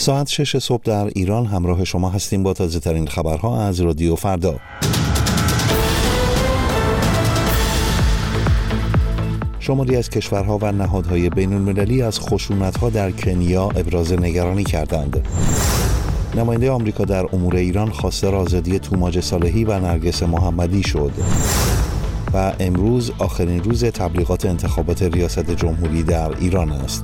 ساعت 6 صبح در ایران همراه شما هستیم با تازه ترین خبرها از رادیو فردا. شماری از کشورها و نهادهای بین المللی از خشونت‌ها در کنیا ابراز نگرانی کردند. نماینده آمریکا در امور ایران خواستار آزادی توماج صالحی و نرگس محمدی شد. و امروز آخرین روز تبلیغات انتخابات ریاست جمهوری در ایران است.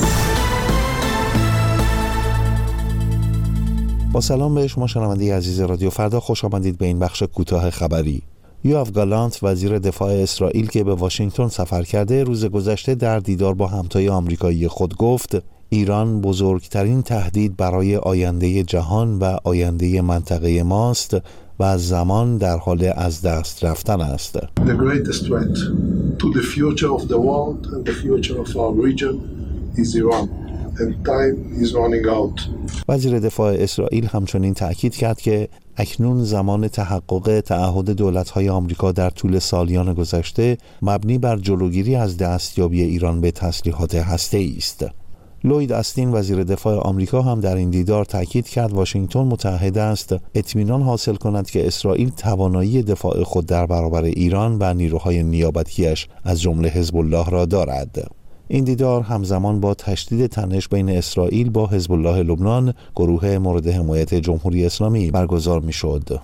با سلام به شما شنونده عزیز رادیو فردا، خوش آمدید به این بخش کوتاه خبری. یوآف گالانت وزیر دفاع اسرائیل که به واشنگتن سفر کرده، روز گذشته در دیدار با همتای آمریکایی خود گفت ایران بزرگترین تهدید برای آینده جهان و آینده منطقه ماست و از زمان در حال از دست رفتن است. The greatest threat to the future of the world and the future of our region is Iran. And time is running out. وزیر دفاع اسرائیل همچنین تأکید کرد که اکنون زمان تحقق تعهد دولت‌های آمریکا در طول سالیان گذشته مبنی بر جلوگیری از دستیابی ایران به تسلیحات هسته‌ای است. لوید استین وزیر دفاع آمریکا هم در این دیدار تأکید کرد واشنگتن متعهد است اطمینان حاصل کند که اسرائیل توانایی دفاع خود در برابر ایران و نیروهای نیابتی‌اش از جمله حزب الله را دارد. این دیدار همزمان با تشدید تنش بین اسرائیل با حزب الله لبنان، گروه مورد حمایت جمهوری اسلامی، برگزار می‌شد.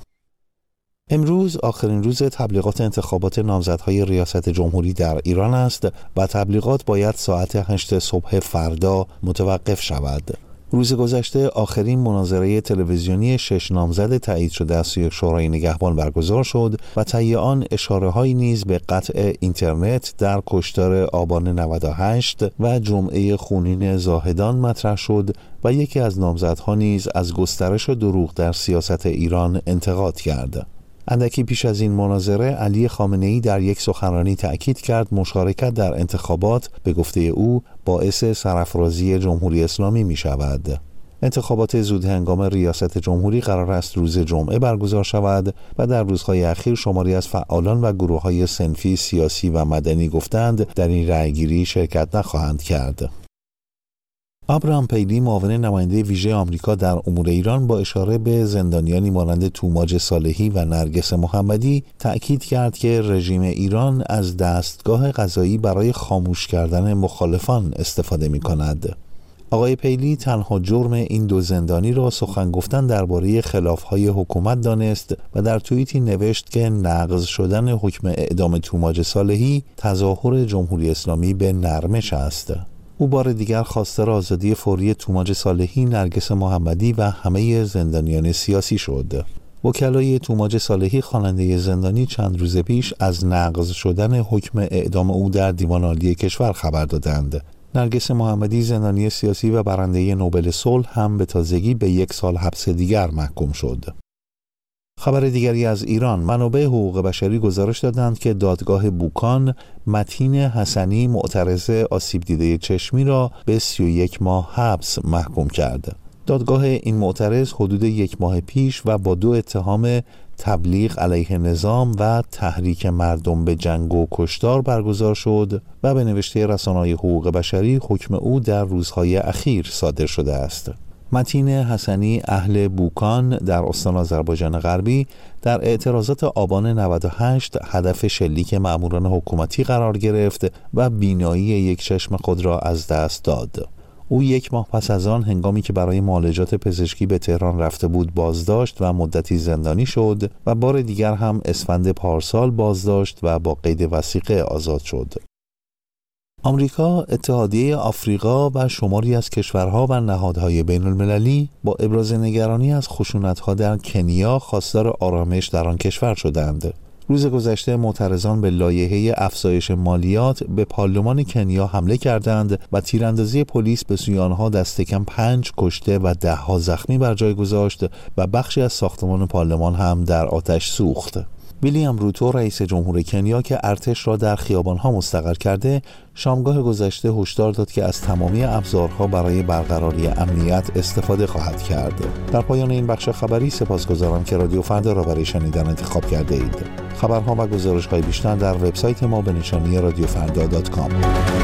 امروز آخرین روز تبلیغات انتخابات نامزدهای ریاست جمهوری در ایران است و تبلیغات باید ساعت 8 صبح فردا متوقف شود. روز گذشته آخرین مناظره تلویزیونی 6 نامزد تایید شده از سوی شورای نگهبان برگزار شد و طی آن اشاره‌هایی نیز به قطع اینترنت در کشتار آبان 98 و جمعه خونین زاهدان مطرح شد و یکی از نامزدها نیز از گسترش دروغ در سیاست ایران انتقاد کرد. اندکی پیش از این مناظره علی خامنه‌ای در یک سخنرانی تأکید کرد مشارکت در انتخابات به گفته او باعث سرافرازی جمهوری اسلامی می شود. انتخابات زودهنگام ریاست جمهوری قرار است روز جمعه برگزار شود و در روزهای اخیر شماری از فعالان و گروه‌های صنفی سیاسی و مدنی گفتند در این رأیگیری شرکت نخواهند کرد. ابراهام پیلی معاون نماینده ویژه آمریکا در امور ایران با اشاره به زندانیانی مانند توماج صالحی و نرگس محمدی تأکید کرد که رژیم ایران از دستگاه قضایی برای خاموش کردن مخالفان استفاده می‌کند. آقای پیلی تنها جرم این دو زندانی را سخن گفتن درباره خلاف‌های حکومت دانست و در توییتی نوشت که نقض شدن حکم اعدام توماج صالحی تظاهر جمهوری اسلامی به نرمش است. او بار دیگر خواستار آزادی فوری توماج صالحی، نرگس محمدی و همه زندانیان سیاسی شد. وکلای توماج صالحی خواننده زندانی چند روز پیش از نقض شدن حکم اعدام او در دیوان عالی کشور خبر دادند. نرگس محمدی زندانی سیاسی و برنده نوبل صلح هم به تازگی به 1 سال حبس دیگر محکوم شد. خبر دیگری از ایران، منابع حقوق بشری گزارش دادند که دادگاه بوکان متین حسنی معترض آسیب دیده چشمی را به 31 ماه حبس محکوم کرد. دادگاه این معترض حدود 1 ماه پیش و با 2 اتهام تبلیغ علیه نظام و تحریک مردم به جنگ و کشتار برگزار شد و به نوشته رسانه‌های حقوق بشری حکم او در روزهای اخیر صادر شده است. متین حسنی اهل بوکان در استان آذربایجان غربی در اعتراضات آبان 98 هدف شلیک مأموران حکومتی قرار گرفت و بینایی یک چشم خود را از دست داد. او 1 ماه پس از آن هنگامی که برای معالجات پزشکی به تهران رفته بود بازداشت و مدتی زندانی شد و بار دیگر هم اسفند پارسال بازداشت و با قید وثیقه آزاد شد. آمریکا، اتحادیه آفریقا و شماری از کشورها و نهادهای بین المللی با ابراز نگرانی از خشونت‌ها در کنیا خواستار آرامش در آن کشور شدند. روز گذشته معترضان به لایحه افزایش مالیات به پارلمان کنیا حمله کردند و تیراندازی پلیس به سوی آنها دست کم 5 کشته و 10 زخمی بر جای گذاشت و بخشی از ساختمان پارلمان هم در آتش سوخت. ویلیام روتو رئیس جمهور کنیا که ارتش را در خیابان‌ها مستقر کرده، شامگاه گذشته هشدار داد که از تمامی ابزارها برای برقراری امنیت استفاده خواهد کرد. در پایان این بخش خبری سپاسگزارم که رادیو فردا را برای شنیدن انتخاب کرده اید. خبرها و گزارش‌های بیشتر در وبسایت ما به نشانی radiofrda.com.